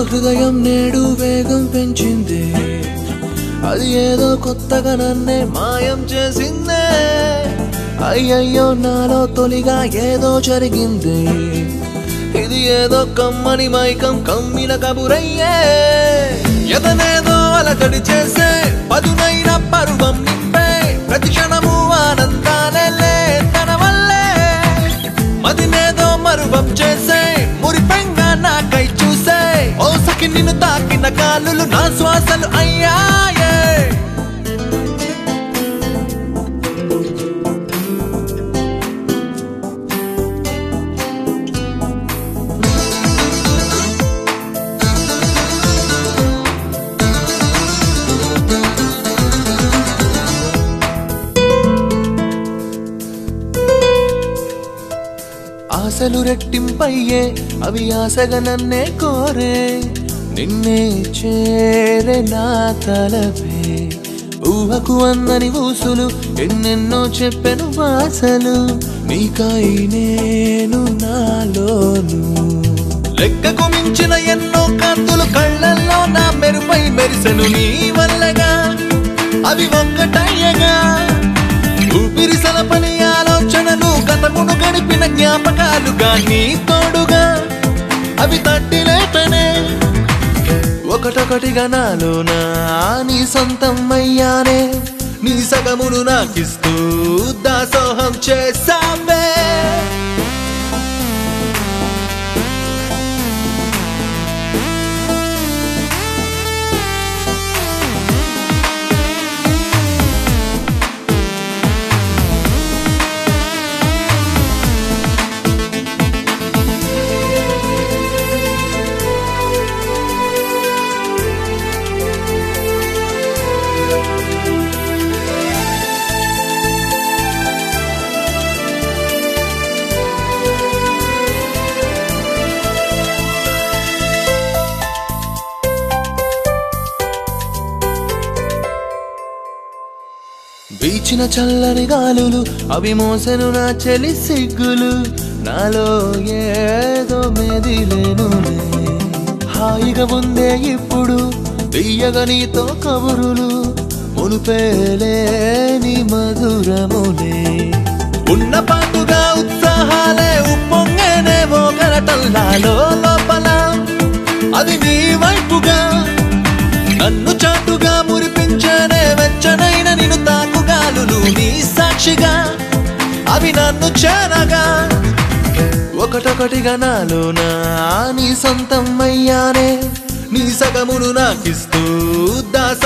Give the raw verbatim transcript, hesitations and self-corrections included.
హృదయం నేడు వేగం పెంచింది, అది ఏదో కొత్తగా నన్నే మాయం చేసిందే. అయ్యయ్యో నాలో తొలిగా ఏదో జరిగింది, ఇది ఏదో కమ్మని మైకం కమ్మిన కబురయ్యే. ఎదనేదో అలజడి చేసే పదునైన పరువం నింపే, ప్రతి క్షణము ఆనందాలే తన వల్లే. మదినేదో మరువం చేసే మురిపెంగా నాకై చూసే, ఓ సఖి నిన్ను తాకిన కాలులు నా శ్వాసలు అయ్యాయే. ఆశలు రెట్టింపయ్యే అవి ఆశగా నన్నే కోరే, నిన్నే చేరే నా తలపే. ఊహకు అందని ఊసులు ఎన్నెన్నో చెప్పెను భాషలు, నీకై నేను నాలోను. లెక్కకు మించిన ఎన్నో కాంతులు కళ్ళల్లో నా మెరుపై మెరిసెను నీ వల్లగా, అవి ఒక్కటయ్యగా. ఊపిరి సలపని ఆలోచనలు గతమును గడిపిన జ్ఞాపకాలుగా నీ తోడుగా, అవి తట్టి లేపనే. ఒకటొకటిగా నాలోనా నీ సొంతం అయ్యానే, నీ సగమును నాకిస్తూ దాసోహం చేసావే. వీచిన చల్లని గాలులు అవి మోసెను నా చెలి సిగ్గులు, నాలో ఏదో మెదిలేనులే. హాయిగా ఉందే ఇప్పుడు తీయగా నీతో కబురులు, మునుపేలేని మధురములే. ఉన్న పాటుగా ఉత్సాహాలే ఉప్పొంగేనేవో గరటల్లాలో లోపల, అది నీ వైపుగా నన్ను చాటుగా మురిపించనే. వెచ్చనైన నిన్ను తాకుగాలులు నీ సాక్షిగా, అవి నన్ను చేరగా. ఒకటొకటిగా నాలోనా నీ సొంతం అయ్యానే, నీ సగమును నాకిస్తూ దాస